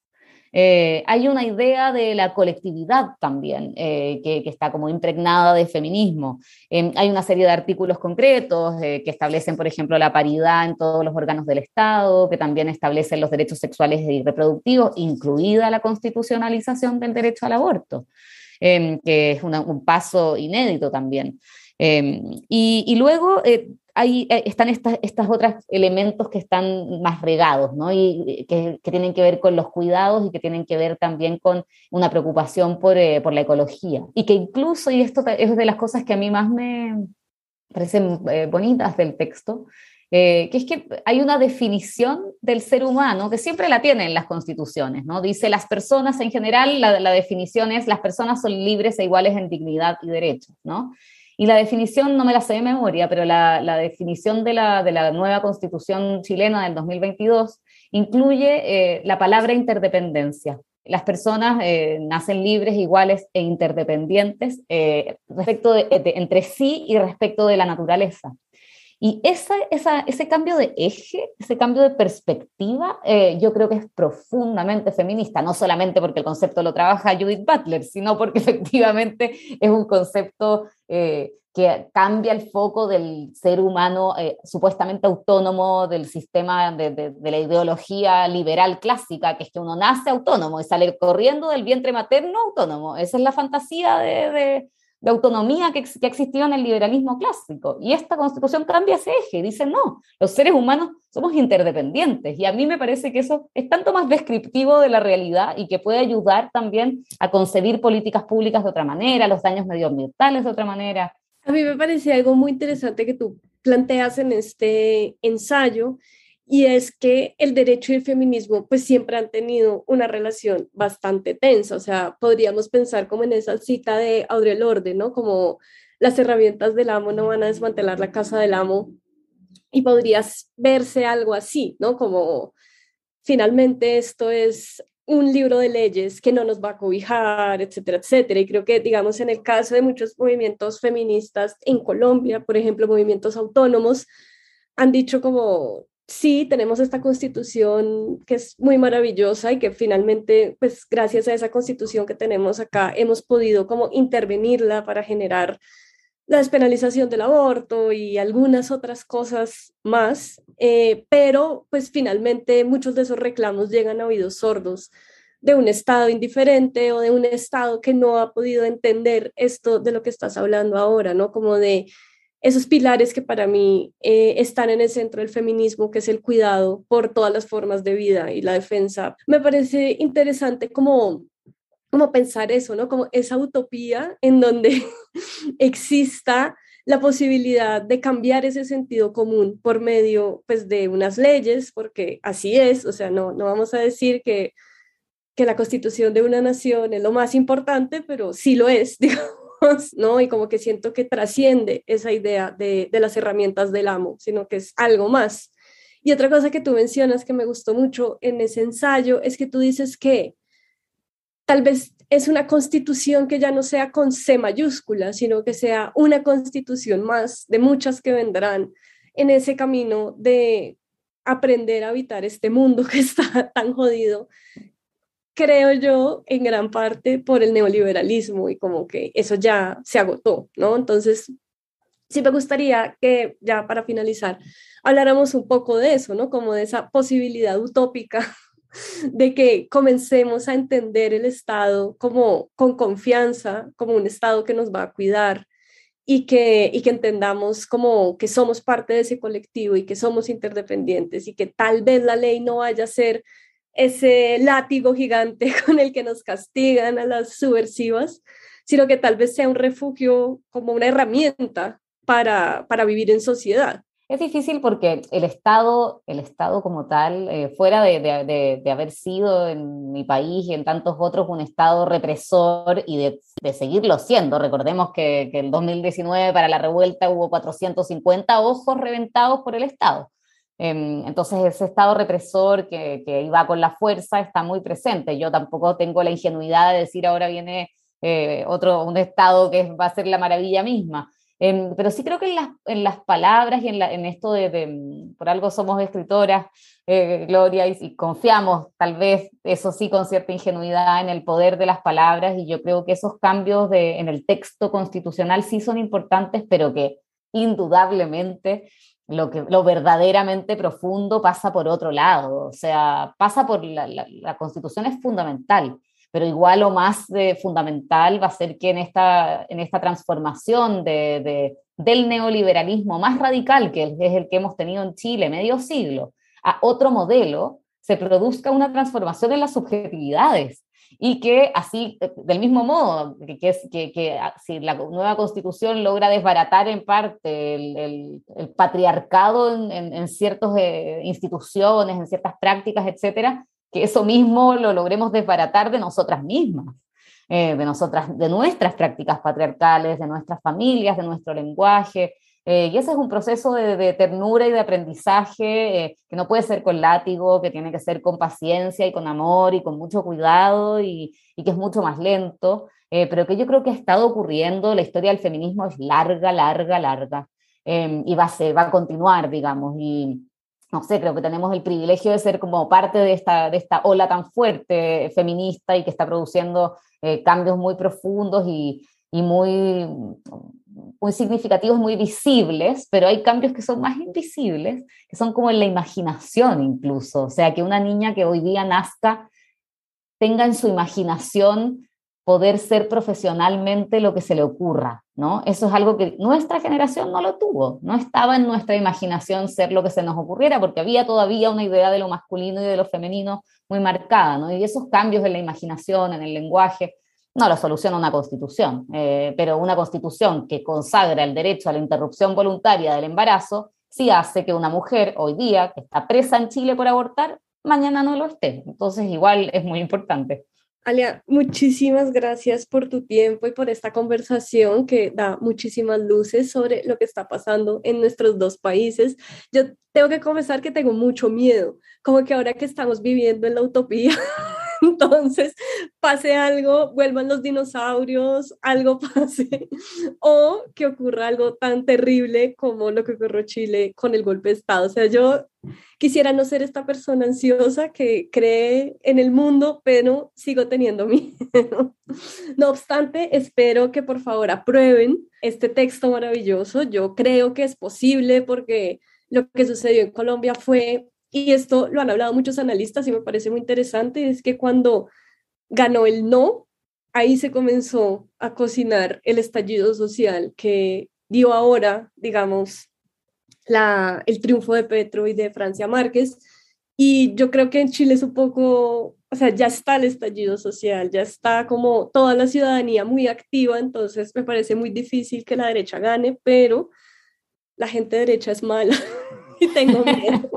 Eh, hay una idea de la colectividad también, eh, que, que está como impregnada de feminismo. Eh, hay una serie de artículos concretos eh, que establecen, por ejemplo, la paridad en todos los órganos del Estado, que también establecen los derechos sexuales y reproductivos, incluida la constitucionalización del derecho al aborto, eh, que es una, un paso inédito también. Eh, y, y luego eh, ahí están estas, estos otros elementos que están más regados, ¿no? Y que, que tienen que ver con los cuidados y que tienen que ver también con una preocupación por, eh, por la ecología. Y que incluso, y esto es de las cosas que a mí más me parecen eh, bonitas del texto, eh, que es que hay una definición del ser humano que siempre la tienen las constituciones, ¿no? Dice las personas en general, la, la definición es las personas son libres e iguales en dignidad y derechos, ¿no? Y la definición, no me la sé de memoria, pero la, la definición de la, de la nueva Constitución chilena del dos mil veintidós incluye eh, la palabra interdependencia. Las personas eh, nacen libres, iguales e interdependientes eh, respecto de, de, entre sí y respecto de la naturaleza. Y esa, esa, ese cambio de eje, ese cambio de perspectiva, eh, yo creo que es profundamente feminista, no solamente porque el concepto lo trabaja Judith Butler, sino porque efectivamente es un concepto eh, que cambia el foco del ser humano eh, supuestamente autónomo del sistema de, de, de la ideología liberal clásica, que es que uno nace autónomo y sale corriendo del vientre materno autónomo. Esa es la fantasía de... de de autonomía que, que existió en el liberalismo clásico. Y esta Constitución cambia ese eje, dice no, los seres humanos somos interdependientes, y a mí me parece que eso es tanto más descriptivo de la realidad y que puede ayudar también a concebir políticas públicas de otra manera, los daños medioambientales de otra manera. A mí me parece algo muy interesante que tú planteas en este ensayo, y es que el derecho y el feminismo pues siempre han tenido una relación bastante tensa. O sea, podríamos pensar como en esa cita de Audre Lorde, ¿no? Como las herramientas del amo no van a desmantelar la casa del amo, y podrías verse algo así, ¿no? Como finalmente esto es un libro de leyes que no nos va a cobijar, etcétera, etcétera. Y creo que, digamos, en el caso de muchos movimientos feministas en Colombia, por ejemplo, movimientos autónomos, han dicho como sí, tenemos esta constitución que es muy maravillosa y que finalmente, pues gracias a esa constitución que tenemos acá, hemos podido como intervenirla para generar la despenalización del aborto y algunas otras cosas más, eh, pero pues finalmente muchos de esos reclamos llegan a oídos sordos de un Estado indiferente o de un Estado que no ha podido entender esto de lo que estás hablando ahora, ¿no? Como de esos pilares que para mí eh, están en el centro del feminismo, que es el cuidado por todas las formas de vida y la defensa. Me parece interesante como, como pensar eso, ¿no? Como esa utopía en donde exista la posibilidad de cambiar ese sentido común por medio, pues, de unas leyes, porque así es. O sea, no, no vamos a decir que, que la constitución de una nación es lo más importante, pero sí lo es, digamos. ¿No? Y como que siento que trasciende esa idea de, de las herramientas del amo, sino que es algo más. Y otra cosa que tú mencionas que me gustó mucho en ese ensayo es que tú dices que tal vez es una constitución que ya no sea con C mayúscula, sino que sea una constitución más de muchas que vendrán en ese camino de aprender a habitar este mundo que está tan jodido, creo yo, en gran parte por el neoliberalismo, y como que eso ya se agotó, ¿no? Entonces, sí me gustaría que ya para finalizar habláramos un poco de eso, ¿no? Como de esa posibilidad utópica de que comencemos a entender el Estado como con confianza, como un Estado que nos va a cuidar, y que, y que entendamos como que somos parte de ese colectivo y que somos interdependientes, y que tal vez la ley no vaya a ser ese látigo gigante con el que nos castigan a las subversivas, sino que tal vez sea un refugio, como una herramienta para, para vivir en sociedad. Es difícil porque el Estado, el Estado como tal, eh, fuera de, de, de, de haber sido en mi país y en tantos otros un Estado represor, y de, de seguirlo siendo. Recordemos que, que en dos mil diecinueve para la revuelta hubo cuatrocientos cincuenta ojos reventados por el Estado. Entonces ese Estado represor que, que iba con la fuerza está muy presente. Yo tampoco tengo la ingenuidad de decir ahora viene eh, otro, un Estado que va a ser la maravilla misma. Eh, pero sí creo que en las, en las palabras y en, la, en esto de, de, por algo somos escritoras, eh, Gloria, y, y confiamos tal vez, eso sí, con cierta ingenuidad en el poder de las palabras, y yo creo que esos cambios de, en el texto constitucional sí son importantes, pero que indudablemente lo, que, lo verdaderamente profundo pasa por otro lado, o sea, pasa por la, la, la Constitución es fundamental, pero igual o más de fundamental va a ser que en esta, en esta transformación de, de, del neoliberalismo más radical, que es el que hemos tenido en Chile medio siglo, a otro modelo, se produzca una transformación en las subjetividades, y que así, del mismo modo, que, que, que, que si la nueva Constitución logra desbaratar en parte el, el, el patriarcado en, en, en ciertas eh, instituciones, en ciertas prácticas, etcétera, que eso mismo lo logremos desbaratar de nosotras mismas, eh, de nosotras, de nuestras prácticas patriarcales, de nuestras familias, de nuestro lenguaje, eh, y ese es un proceso de, de ternura y de aprendizaje eh, que no puede ser con látigo, que tiene que ser con paciencia y con amor y con mucho cuidado, y, y que es mucho más lento, eh, pero que yo creo que ha estado ocurriendo. La historia del feminismo es larga, larga, larga, eh, y va a, ser, va a continuar, digamos, y no sé, creo que tenemos el privilegio de ser como parte de esta, de esta ola tan fuerte feminista y que está produciendo eh, cambios muy profundos y, y muy, muy significativos, muy visibles, pero hay cambios que son más invisibles, que son como en la imaginación incluso, o sea, que una niña que hoy día nazca tenga en su imaginación poder ser profesionalmente lo que se le ocurra, ¿no? Eso es algo que nuestra generación no lo tuvo, no estaba en nuestra imaginación ser lo que se nos ocurriera, porque había todavía una idea de lo masculino y de lo femenino muy marcada, ¿no? Y esos cambios en la imaginación, en el lenguaje, no lo soluciona una constitución, eh, pero una constitución que consagra el derecho a la interrupción voluntaria del embarazo sí hace que una mujer hoy día, que está presa en Chile por abortar, mañana no lo esté. Entonces igual es muy importante. Alia, muchísimas gracias por tu tiempo y por esta conversación que da muchísimas luces sobre lo que está pasando en nuestros dos países. Yo tengo que confesar que tengo mucho miedo, como que ahora que estamos viviendo en la utopía, entonces pase algo, vuelvan los dinosaurios, algo pase, o que ocurra algo tan terrible como lo que ocurrió en Chile con el golpe de Estado. O sea, yo quisiera no ser esta persona ansiosa que cree en el mundo, pero sigo teniendo miedo. No obstante, espero que por favor aprueben este texto maravilloso. Yo creo que es posible porque lo que sucedió en Colombia fue, y esto lo han hablado muchos analistas y me parece muy interesante, es que cuando ganó el no, ahí se comenzó a cocinar el estallido social que dio ahora, digamos, La, el triunfo de Petro y de Francia Márquez, y yo creo que en Chile es un poco, o sea, ya está el estallido social, ya está como toda la ciudadanía muy activa, entonces me parece muy difícil que la derecha gane, pero la gente derecha es mala y tengo miedo.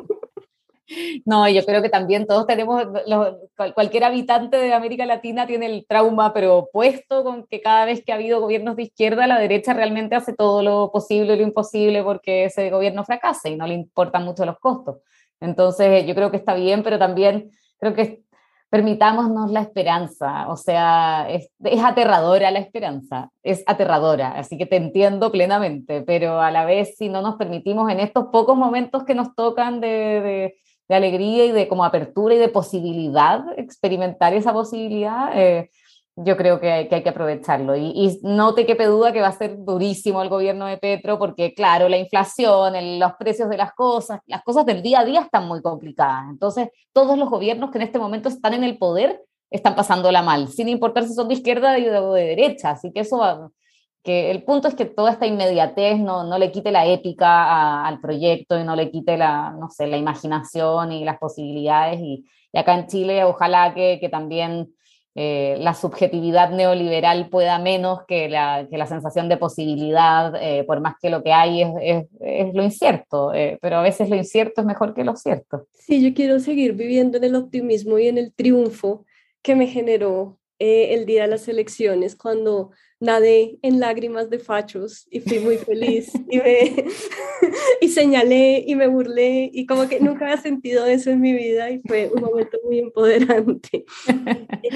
No, yo creo que también todos tenemos, los, cualquier habitante de América Latina tiene el trauma, pero opuesto, con que cada vez que ha habido gobiernos de izquierda, la derecha realmente hace todo lo posible y lo imposible porque ese gobierno fracase y no le importan mucho los costos. Entonces yo creo que está bien, pero también creo que permitámonos la esperanza, o sea, es, es aterradora la esperanza, es aterradora, así que te entiendo plenamente, pero a la vez si no nos permitimos en estos pocos momentos que nos tocan de... de de alegría y de como apertura y de posibilidad, experimentar esa posibilidad, eh, yo creo que hay, que hay que aprovecharlo. Y, y no te quepe duda que va a ser durísimo el gobierno de Petro, porque claro, la inflación, el, los precios de las cosas, las cosas del día a día están muy complicadas. Entonces, todos los gobiernos que en este momento están en el poder están pasándola mal, sin importar si son de izquierda o de derecha. Así que eso va... que el punto es que toda esta inmediatez no, no le quite la épica a, al proyecto y no le quite la, no sé, la imaginación y las posibilidades. Y, y acá en Chile, ojalá que, que también eh, la subjetividad neoliberal pueda menos que la, que la sensación de posibilidad, eh, por más que lo que hay es, es, es lo incierto, eh, pero a veces lo incierto es mejor que lo cierto. Sí, yo quiero seguir viviendo en el optimismo y en el triunfo que me generó eh, el día de las elecciones, cuando nadé en lágrimas de fachos y fui muy feliz y, me, y señalé y me burlé y como que nunca había sentido eso en mi vida y fue un momento muy empoderante.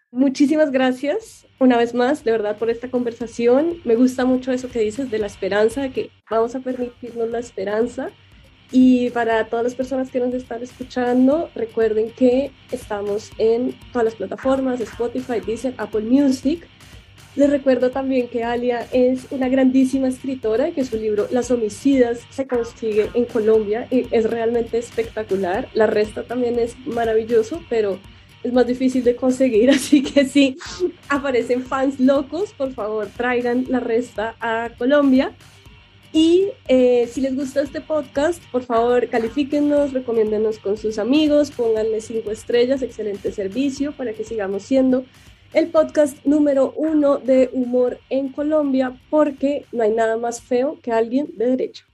Muchísimas gracias una vez más, de verdad, por esta conversación. Me gusta mucho eso que dices de la esperanza, de que vamos a permitirnos la esperanza. Y para todas las personas que nos están escuchando, recuerden que estamos en todas las plataformas, Spotify, Deezer, Apple Music. Les recuerdo también que Alia es una grandísima escritora y que su libro Las homicidas se consigue en Colombia y es realmente espectacular. La Resta también es maravilloso, pero es más difícil de conseguir, así que si aparecen fans locos, por favor traigan La Resta a Colombia. Y eh, si les gusta este podcast, por favor califíquennos, recomiéndennos con sus amigos, pónganle cinco estrellas, excelente servicio para que sigamos siendo el podcast número uno de humor en Colombia, porque no hay nada más feo que alguien de derecha.